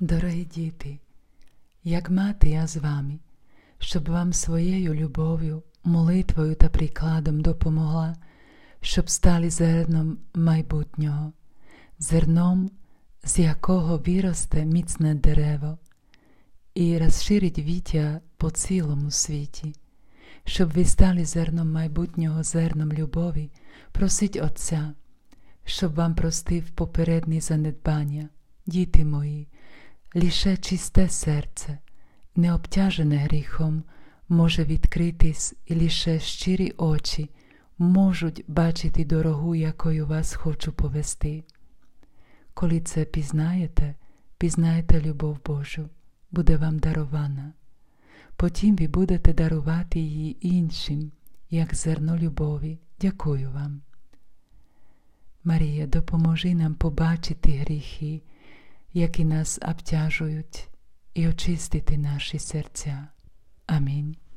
Дорогі діти, як мати я з вами, щоб вам своєю любов'ю, молитвою та прикладом допомогла, щоб стали зерном майбутнього, зерном, з якого виросте міцне дерево і розширить віття по цілому світі. Щоб ви стали зерном майбутнього, зерном любові, просіть Отця, щоб вам простив попередні занедбання. Діти мої, лише чисте серце, не обтяжене гріхом, може відкритись, і лише щирі очі можуть бачити дорогу, якою вас хочу повести. Коли це пізнаєте любов Божу, буде вам дарована. Потім ви будете дарувати її іншим, як зерно любові. Дякую вам. Марія, допоможи нам побачити гріхи, які нас обтяжують, і очистити наші серця. Амінь.